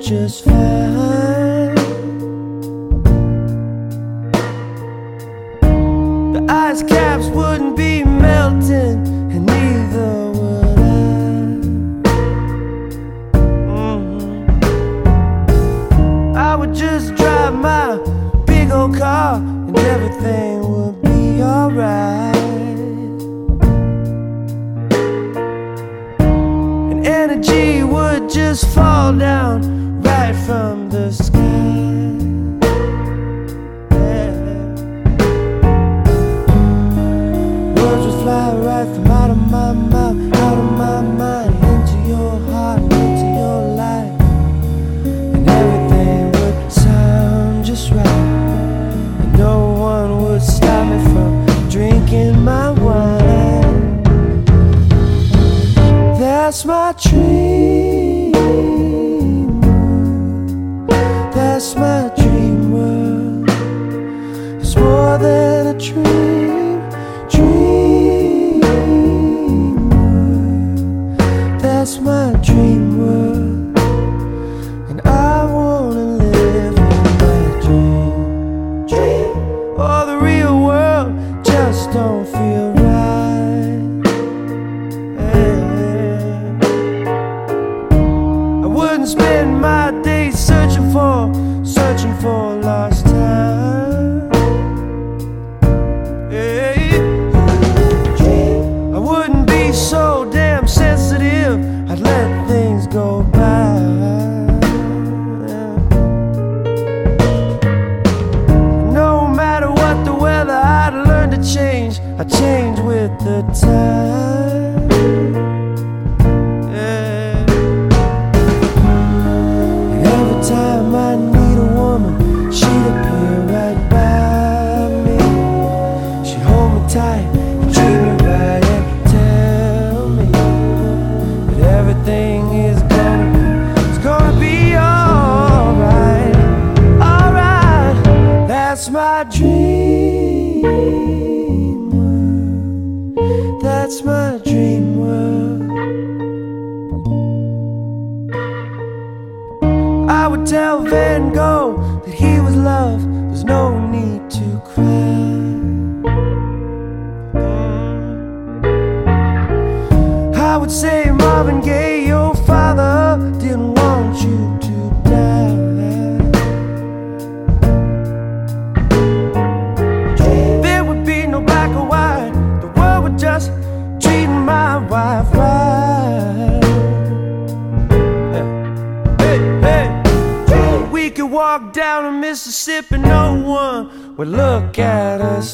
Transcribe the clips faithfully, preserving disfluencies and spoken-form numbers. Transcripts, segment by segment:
just fine. The ice caps wouldn't be melting, and neither would I. Mm-hmm. I would just drive my big old car, and everything would be alright. Energy would just fall down right from the sky. Yeah. Words would fly right from out of my mouth, out of my mind, into your heart, into your life. And everything would sound just right, and no one would stop me from drinking my wine. That's my dream world. That's my dream world. It's more than a dream, dream world. That's my dream world, and I wanna live in my dream, dream. Oh, the real world just don't feel right. Spend my days searching for, searching for lost time. Hey. I wouldn't be so damn sensitive, I'd let things go by. No matter what the weather, I'd learn to change. I change with the time. Time I need a woman, she'd appear right by me. She'd hold me tight and treat me right and tell me that everything is gonna be, it's gonna be alright, alright. That's my dream world. That's my dream world. I would tell Van Gogh that he was love, there's no need to cry. I would say, Marvin Gaye, your father didn't want you to die. There would be no black or white, the world would just treat my wife right. Hey, hey. We could walk down the Mississippi, no one would look at us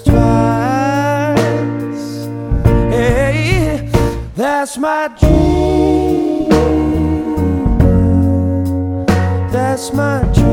twice. Hey, that's my dream. That's my dream.